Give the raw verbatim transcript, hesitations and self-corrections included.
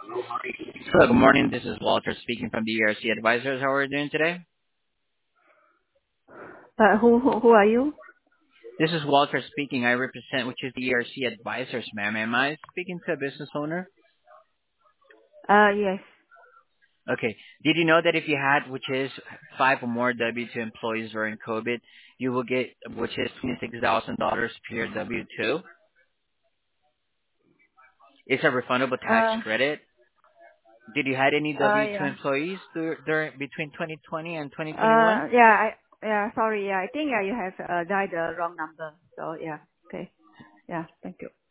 Hello, good morning. This is Walter speaking from the E R C Advisors. How are you doing today? Uh, who, who, who are you? This is Walter speaking. I represent, which is the E R C Advisors, ma'am. Am I speaking to a business owner? Uh, yes. Okay. Did you know that if you had, which is five or more W two employees during COVID, you will get, which is twenty-six thousand dollars per W two? It's a refundable tax Uh, credit. Did you had any uh, W two yeah. employees dur- during between twenty twenty and twenty twenty-one? Uh, yeah, I, yeah, sorry, yeah, I think uh, you have uh, dialed the wrong number. So, yeah, okay. Yeah, thank you.